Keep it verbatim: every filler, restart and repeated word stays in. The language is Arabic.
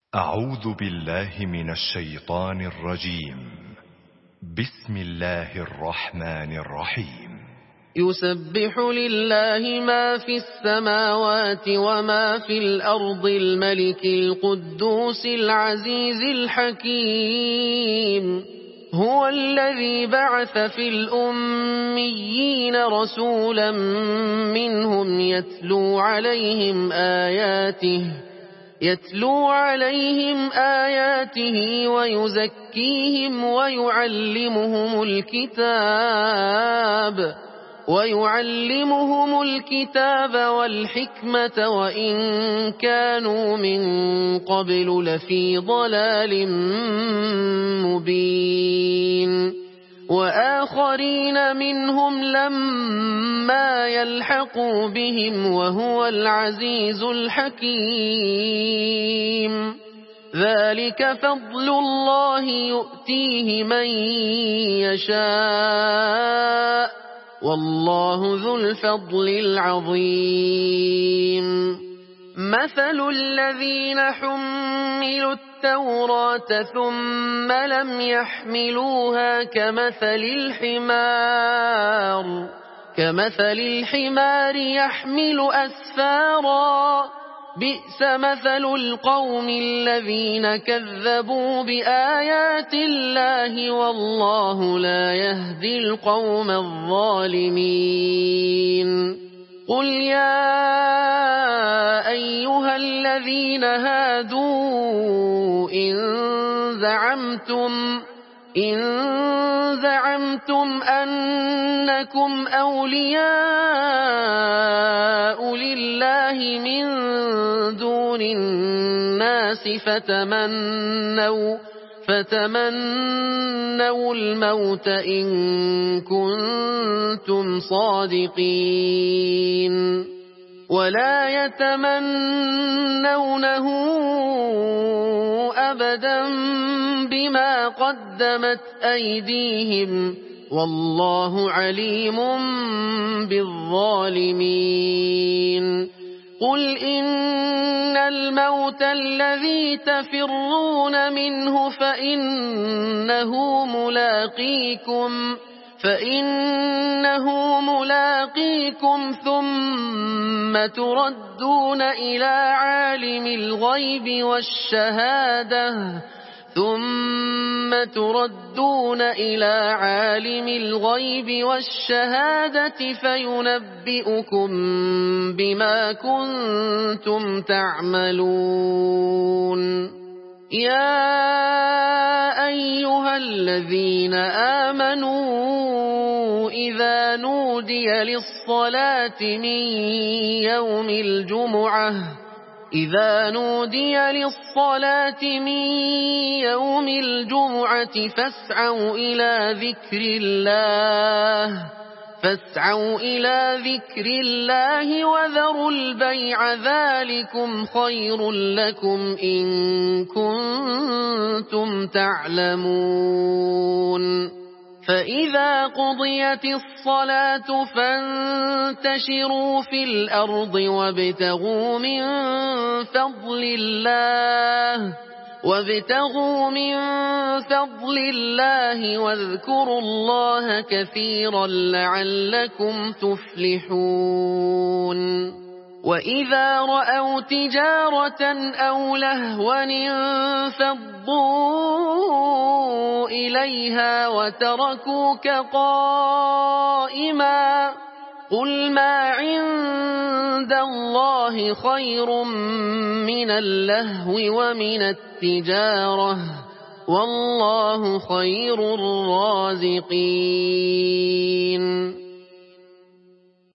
أعوذ بالله من الشيطان الرجيم. بسم الله الرحمن الرحيم. يسبح لله ما في السماوات وما في الأرض الملك القدوس العزيز الحكيم. هو الذي بعث في الأميين رسولا منهم يتلو عليهم آياته يتلو عليهم آياته ويزكيهم ويعلمهم الكتاب ويعلمهم الكتاب والحكمة وإن كانوا من قبل لفي ضلال مبين. وآخرين منهم لما يلحقوا بهم وهو العزيز الحكيم. ذلك فضل الله يؤتيه من يشاء والله ذو الفضل العظيم. مثل الذين حملوا التوراة ثم لم يحملوها كمثل الحمار كمثل الحمار يحمل أسفارا بئس مثل القوم الذين كذبوا بآيات الله والله لا يهدي القوم الظالمين. قل يا أيها الذين هادوا إن زعمتم إن زعمتم أنكم أولياء لله من دون الناس فتمنوا فتمنوا الموت إن كنتم صادقين ولا يتمنونه أبدا بما قدمت أيديهم والله عليم بالظالمين. قل إن الموت الذي تفرون منه فإنه ملاقيكم فإنه ملاقيكم ثم تردون إلى عالم الغيب والشهادة ثم تردون إلى عالم الغيب والشهادة فينبئكم بما كنتم تعملون. يا أيها الذين آمنوا إذا نودي للصلاة من يوم الجمعة إذا نودي للصلاة من يوم الجمعة فاسعوا إلى ذكر الله فاسعوا إلى ذكر الله وذروا البيع ذلكم خير لكم إن كنتم تعلمون. فإذا قضيت الصلاة فانتشروا في الأرض وابتغوا من فضل الله وابتغوا من فضل الله واذكروا الله كثيرا لعلكم تفلحون. وإذا رأوا تجارة أو لهوا انفضوا إليها وتركوك قائما قل ما عند الله خير من اللهو ومن التجارة والله خير الرازقين.